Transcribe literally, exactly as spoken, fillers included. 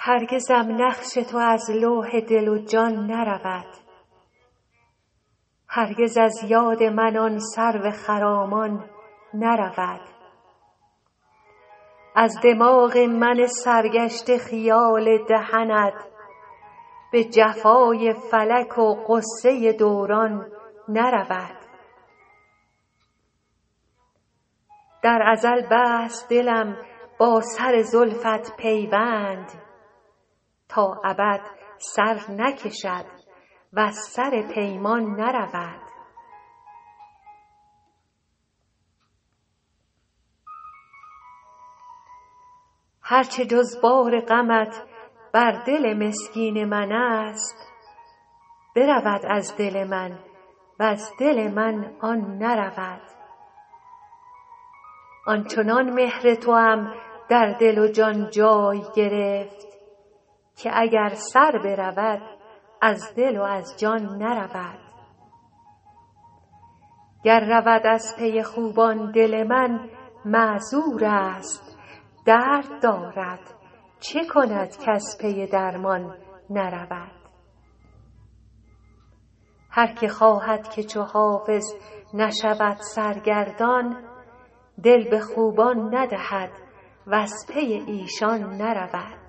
هرگزم نقش تو از لوح دل و جان نرود، هرگز از یاد من آن سرو خرامان نرود. از دماغ من سرگشته خیال دهنت، به جفای فلک و غصه دوران نرود. در ازل بست دلم با سر زلفت پیوند، تا ابد سر نکشد وز سر پیمان نرود. هرچه جز بار غمت بر دل مسکین من است، برود از دل من وز دل من آن نرود. آنچنان مهر توام در دل و جان جای گرفت، که اگر سر برود از دل و از جان نرود. گر رود از پی خوبان دل من معذور است، درد دارد چه کند کز پی درمان نرود. هر که خواهد که چو حافظ نشود سرگردان، دل به خوبان ندهد وز پی ایشان نرود.